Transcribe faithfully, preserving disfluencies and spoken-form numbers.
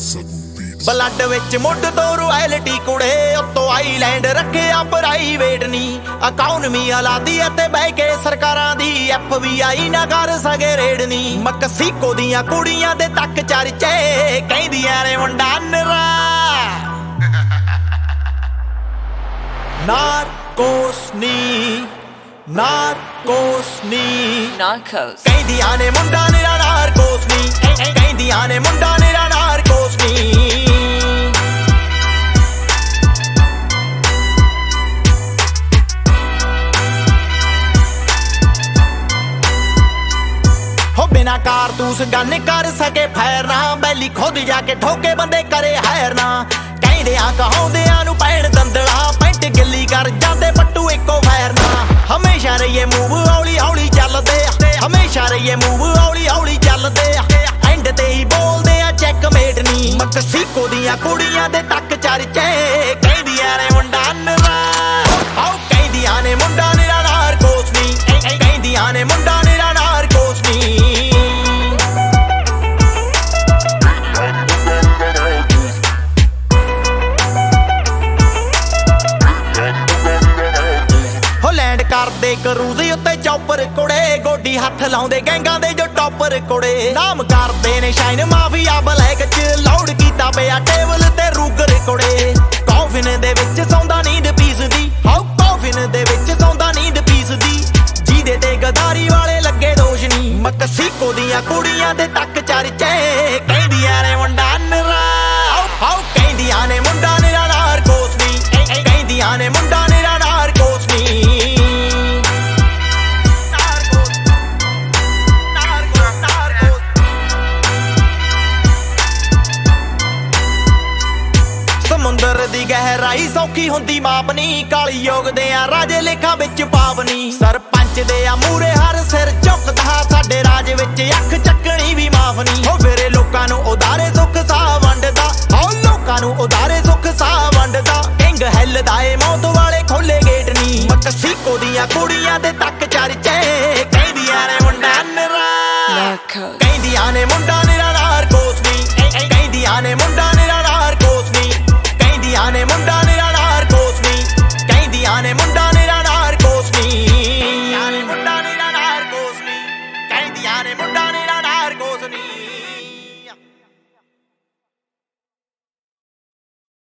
blood ਵਿੱਚ ਮੁੱਢ ਤੋਂ ਰੋਇਲਟੀ ਕੁੜੇ ਉੱਤੋਂ ਆਈਲੈਂਡ ਰੱਖਿਆ ਪ੍ਰਾਈਵੇਟ ਨੀ ਇਕਨੋਮੀ ਹਲਾਦੀ ਅਤੇ ਬਹਿ ਕੇ ਸਰਕਾਰਾਂ ਦੀ ਐਫ ਬੀ ਆਈ ਨਾ ਕਰ ਸਕੇ ਰੇਡ ਨੀ ਮਕਸੀਕੋ ਦੀਆਂ ਕੁੜੀਆਂ ਦੇ ਤੱਕ ਚਰਚੇ ਕਹਿੰਦੀਆਂ ਨੇ ਮੁੰਡਾ ਨਰਾ ਨਾਰਕੋਸ ਨੀ ਨਾਰਕੋਸ ਨੀ ਨਾਰਕੋਸ ਕਹਿੰਦੀਆਂ ਨੇ ਮੁੰਡਾ ਨਰਾ ਨਾਰਕੋਸ ਨੀ ਕਹਿੰਦੀਆਂ ਨੇ ਮੁੰਡਾ ਨਰਾ ਨਾਰਕੋਸ ਨੀ बिना कारतूस गन कर सके फैर ना बैली खुद जाके ठोके बंदे करे हैर ना कहदियां कहाउंदियां नूं पैण दंदला पैंट गिल्ली कर जांदे पट्टू इको फैर ना हमेशा रहिए मूव हौली हौली चलदे हमेशा रहिए मूव हौली हौली चलदे एंड ते ही बोलदे आ चेकमेट नी मकसीको दियां कुड़ियां दे तक चरचे कहदियां ने मुंडा नरा आओ कहदियां ने मुंडा नरा नारकोस नी कहदियां ने मुंडा नरा नारकोस नी ਕਰਦੇ ਕਰੂਜ਼ ਉੱਤੇ ਚੌਪਰ ਕੁੜੇ ਗੋਡੀ ਹੱਥ ਲਾਉਂਦੇ ਗੈਂਗਾਂ ਦੇ ਜੋ ਟੌਪਰ ਕੁੜੇ ਨਾਮ ਕਰਦੇ ਨੇ ਸ਼ਾਈਨ ਮਾਫੀਆ ਬਲੈਕ ਚ ਲਾਊਡ ਕੀਤਾ ਪਿਆ ਟੇਬਲ ਤੇ ਰੂਗਰ ਕੁੜੇ ਕੌਫਿਨ ਦੇ ਵਿੱਚ ਸੌਂਦਾ ਨੀਂਦ ਪੀਸਦੀ ਹਾਉ ਕੌਫਿਨ ਦੇ ਵਿੱਚ ਸੌਂਦਾ ਨੀਂਦ ਪੀਸਦੀ ਜਿਹਦੇ ਤੇ ਗਦਾਰੀ ਵਾਲੇ ਲੱਗੇ ਦੋਸ਼ ਨੀ ਮਕਸੀਕੋ ਦੀਆਂ ਕੁੜੀਆਂ ਦੇ ਤੱਕ ਚਰਚੇ ਕਹਿੰਦੀਆਂ ਨੇ ਮੁੰਡਾ ਨਰਾ ਹਾਉ ਕਹਿੰਦੀਆਂ ਨੇ ਮੁੰਡਾ ਨਰਾ ਨਾਰਕੋਸ ਨੀ ਕਹਿੰਦੀਆਂ ਨੇ ਮੁੰਡਾ ਨਰਾ ਨਾਰਕੋਸ ਨੀ ਸਮੁੰਦਰ ਦੀ ਗਹਿਰਾਈ ਸੌਖੀ ਹੁੰਦੀ ਮਾਪਨੀ ਕਾਲੀ ਯੋਗ ਦੇ ਆ ਰਾਜੇ ਲੇਖਾਂ ਵਿੱਚ ਪਾਵਨੀ ਸਰਪੰਚ ਦੇ ਆ ਮੂਰੇ ਹਰ ਸਿਰ ਝੁਕਦਾ ਸਾਡੇ ਰਾਜ ਵਿੱਚ ਅੱਖ ਚੱਕਣੀ ਵੀ ਮਾਫ ਨਹੀਂ ਹੋ ਫਿਰੇ ਲੋਕਾਂ ਨੂੰ ਉਦਾਰੇ ਸੁੱਖ ਸਾਹ ਵੰਡਦਾ ਹੋ ਲੋਕਾਂ ਨੂੰ ਉਦਾਰੇ ਸੁੱਖ ਸਾਹ ਵੰਡਦਾ ਕਿੰਗ ਹਿੱਲਦਾ ਏ ਮੌਤ ਵਾਲੇ ਖੋਲੇ ਗੇਟ ਨਹੀਂ ਮਕਸੀਕੋ ਦੀਆਂ ਕੁੜੀਆਂ ਦੇ ਤੱਕ ਚਰਚੇ ਕਹਿੰਦੀਆਂ ਨੇ ਮੁੰਡਾ ਨਰਾ ਕਹਿੰਦੀਆਂ ਨੇ ਮੁੰਡਾ